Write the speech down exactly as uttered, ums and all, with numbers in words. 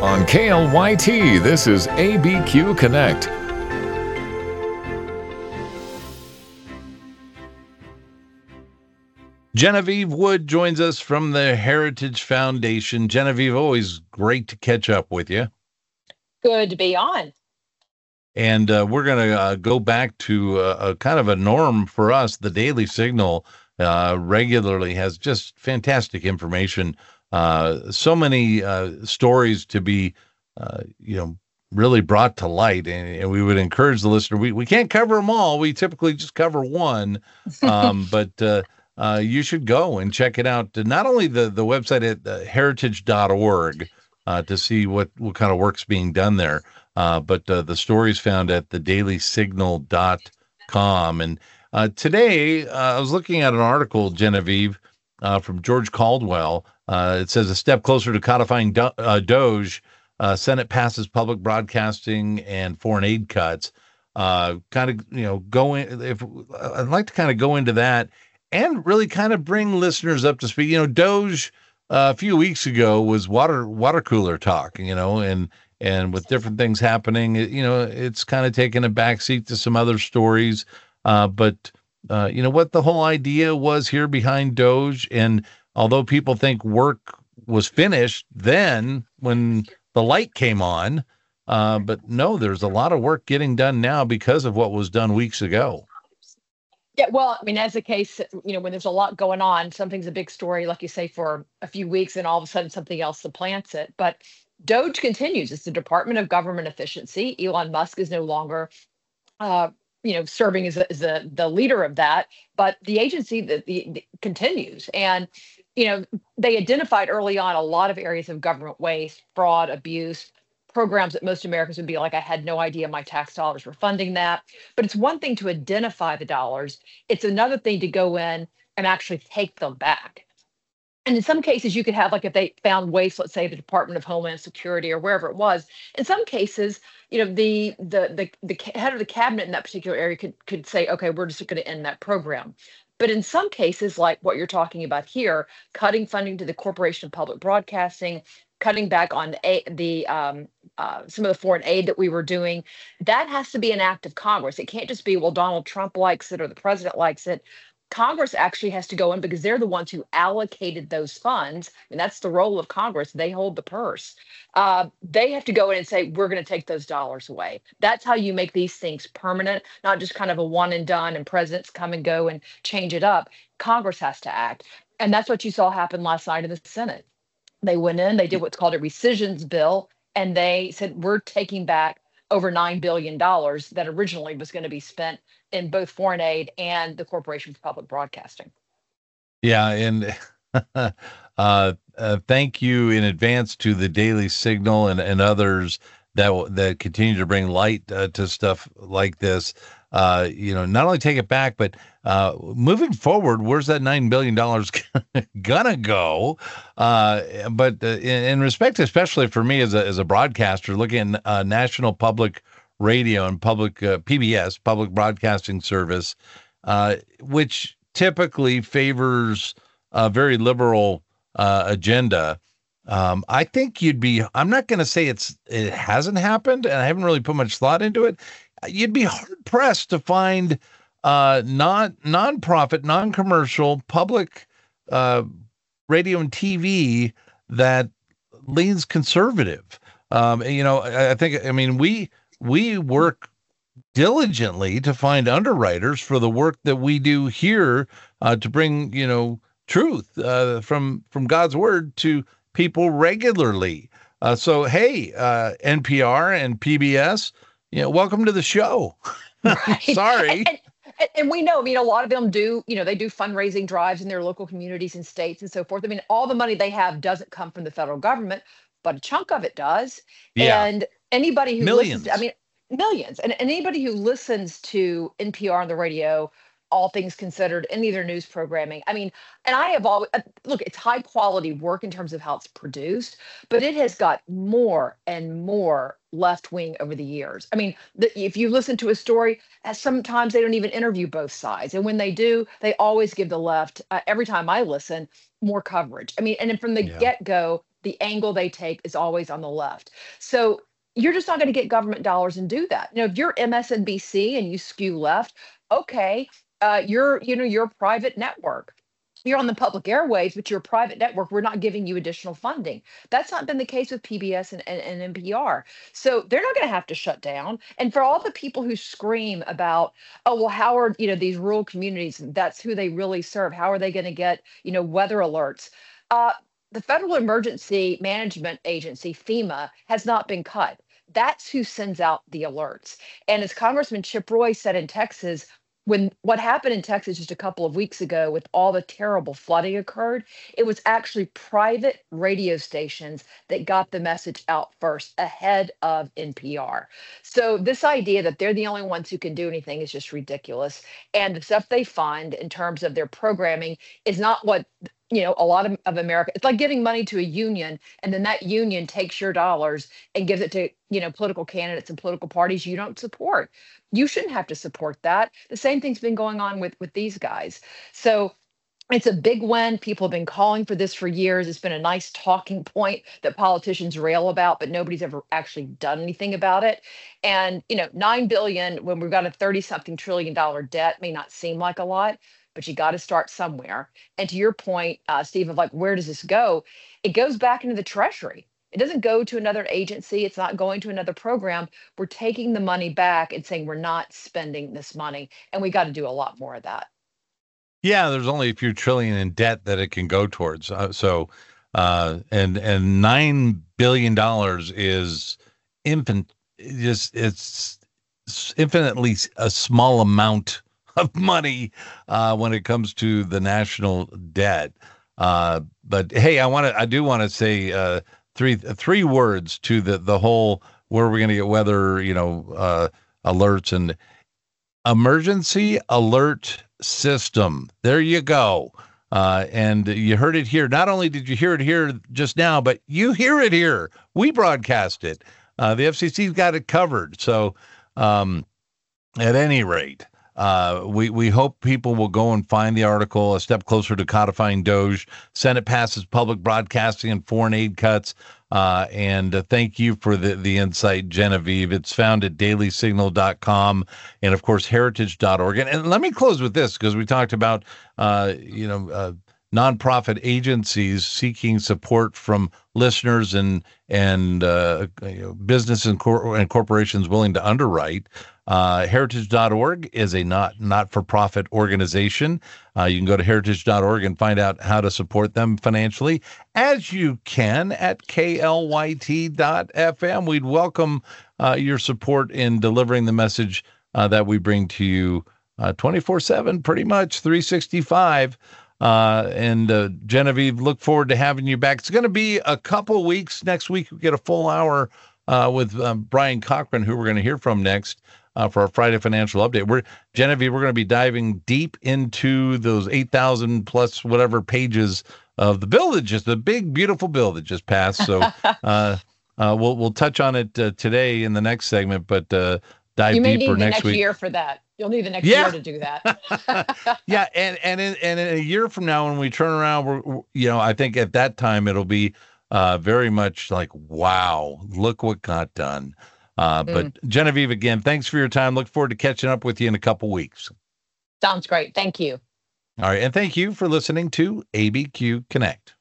On K L Y T, this is A B Q Connect. Genevieve Wood joins us from the Heritage Foundation. Genevieve, always great to catch up with you. Good to be on. And uh, we're going to uh, go back to uh, a kind of a norm for us. The Daily Signal uh, regularly has just fantastic information. Uh, so many uh, stories to be, uh, you know, really brought to light. And, and we would encourage the listener. We, we can't cover them all. We typically just cover one. Um, but uh, uh, you should go and check it out. Not only the, the website at uh, heritage dot org uh, to see what, what kind of work's being done there. Uh, but uh, the story's found at the daily signal dot com. And uh, today, uh, I was looking at an article, Genevieve, uh, from George Caldwell. Uh, it says, a step closer to codifying Do- uh, DOGE, uh, Senate passes public broadcasting and foreign aid cuts. Uh, kind of, you know, go in, if I'd like to kind of go into that and really kind of bring listeners up to speed. You know, DOGE uh, a few weeks ago was water water cooler talk, you know, and And with different things happening, you know, it's kind of taken a backseat to some other stories. Uh, but, uh, you know, what the whole idea was here behind DOGE. And although people think work was finished then when the light came on, uh, but no, there's a lot of work getting done now because of what was done weeks ago. Yeah, well, I mean, as a case, you know, when there's a lot going on, something's a big story, like you say, for a few weeks, and all of a sudden something else supplants it. But DOGE continues. It's the Department of Government Efficiency. Elon Musk is no longer, uh, you know, serving as, a, as a, the leader of that, but the agency that the, the continues. And, you know, they identified early on a lot of areas of government waste, fraud, abuse, programs that most Americans would be like, I had no idea my tax dollars were funding that. But it's one thing to identify the dollars. It's another thing to go in and actually take them back. And in some cases, you could have, like, if they found waste, let's say the Department of Homeland Security or wherever it was. In some cases, you know, the the the, the head of the cabinet in that particular area could could say, okay, we're just going to end that program. But in some cases, like what you're talking about here, cutting funding to the Corporation of Public Broadcasting, cutting back on a, the um, uh, some of the foreign aid that we were doing, that has to be an act of Congress. It can't just be, well, Donald Trump likes it or the president likes it. Congress actually has to go in because they're the ones who allocated those funds. And that's the role of Congress. They hold the purse. Uh, they have to go in and say, we're going to take those dollars away. That's how you make these things permanent, not just kind of a one and done and presidents come and go and change it up. Congress has to act. And that's what you saw happen last night in the Senate. They went in, they did what's called a rescissions bill, and they said, we're taking back over nine billion dollars that originally was going to be spent in both foreign aid and the Corporation for Public Broadcasting. Yeah, and uh, uh, thank you in advance to the Daily Signal and, and others that that continue to bring light uh, to stuff like this. Uh, you know, not only take it back, but uh, moving forward, where's that nine billion dollars gonna go? Uh, but uh, in, in respect, especially for me as a as a broadcaster, looking at uh, National Public Radio and public uh, P B S, Public Broadcasting Service, uh, which typically favors a very liberal uh, agenda. Um, I think you'd be, I'm not going to say it's, it hasn't happened, and I haven't really put much thought into it. You'd be hard pressed to find uh, non nonprofit, non-commercial, public uh, radio and T V that leans conservative. Um, you know, I, I think, I mean, we, we work diligently to find underwriters for the work that we do here uh, to bring, you know, truth uh, from from God's word to people regularly. Uh, so, hey, uh, N P R and P B S, you know, welcome to the show. Right. Sorry. And, and, and we know, I mean, a lot of them do, you know, they do fundraising drives in their local communities and states and so forth. I mean, all the money they have doesn't come from the federal government, but a chunk of it does. Yeah. And anybody who Millions. listens, I mean, millions, and, and anybody who listens to N P R on the radio, all things considered, any of their news programming. I mean, and I have always, look, it's high quality work in terms of how it's produced, but it has got more and more left wing over the years. I mean, the, if you listen to a story, uh, sometimes they don't even interview both sides. And when they do, they always give the left, uh, every time I listen, more coverage. I mean, and then from the Yeah. get go, the angle they take is always on the left. So you're just not going to get government dollars and do that. You know, if you're M S N B C and you skew left, okay, uh, you're, you know, you're a private network. You're on the public airways, but you're a private network. We're not giving you additional funding. That's not been the case with P B S and, and, and N P R. So they're not going to have to shut down. And for all the people who scream about, oh, well, how are, you know, these rural communities, that's who they really serve. How are they going to get, you know, weather alerts? Uh, the Federal Emergency Management Agency, FEMA, has not been cut. That's who sends out the alerts. And as Congressman Chip Roy said in Texas, when what happened in Texas just a couple of weeks ago with all the terrible flooding occurred, it was actually private radio stations that got the message out first ahead of N P R. So this idea that they're the only ones who can do anything is just ridiculous. And the stuff they fund in terms of their programming is not what, you know, a lot of, of America, it's like giving money to a union, and then that union takes your dollars and gives it to, you know, political candidates and political parties you don't support. You shouldn't have to support that. The same thing's been going on with with these guys. So it's a big win. People have been calling for this for years. It's been a nice talking point that politicians rail about, but nobody's ever actually done anything about it. And, you know, nine billion when we've got a thirty something trillion dollar debt may not seem like a lot, but you got to start somewhere. And to your point, uh, Steve, of like, where does this go? It goes back into the Treasury. It doesn't go to another agency. It's not going to another program. We're taking the money back and saying we're not spending this money. And we got to do a lot more of that. Yeah, there's only a few trillion in debt that it can go towards. Uh, so, uh, and and nine billion dollars is infant. Just it's infinitely a small amount of money uh, when it comes to the national debt. Uh, but hey, I want to. I do want to say uh, three three words to the the whole where we're going to get weather, you know, uh, alerts and emergency alert system. There you go. Uh, and you heard it here. Not only did you hear it here just now, but you hear it here. We broadcast it. Uh, the F C C's got it covered. So um, at any rate, Uh, we, we hope people will go and find the article, A Step Closer to Codifying Doge. Senate passes public broadcasting and foreign aid cuts. Uh, and uh, thank you for the, the insight, Genevieve. It's found at daily signal dot com and, of course, heritage dot org. And, and let me close with this, because we talked about, uh, you know, uh, nonprofit agencies seeking support from listeners and and uh, you know, business and, cor- and corporations willing to underwrite. Uh, heritage dot org is a not not for profit organization. Uh, you can go to heritage dot org and find out how to support them financially, as you can at K L Y T dot F M. We'd welcome uh, your support in delivering the message uh, that we bring to you uh, twenty-four seven, pretty much three sixty-five. Uh, and uh, Genevieve, look forward to having you back. It's going to be a couple weeks. Next week, we get a full hour uh, with um, Brian Cochran, who we're going to hear from next uh, for our Friday financial update. We're Genevieve, we're going to be diving deep into those eight thousand plus whatever pages of the bill that just the big, beautiful bill that just passed. So uh, uh, we'll we'll touch on it uh, today in the next segment, but uh, dive you may deeper need the next next week. year for that. You'll need the next Yeah. year to do that. Yeah, and and in, and in a year from now, when we turn around, we're, we're you know, I think at that time it'll be uh, very much like, wow, look what got done. Uh, Mm. But Genevieve, again, thanks for your time. Look forward to catching up with you in a couple weeks. Sounds great. Thank you. All right, and thank you for listening to A B Q Connect.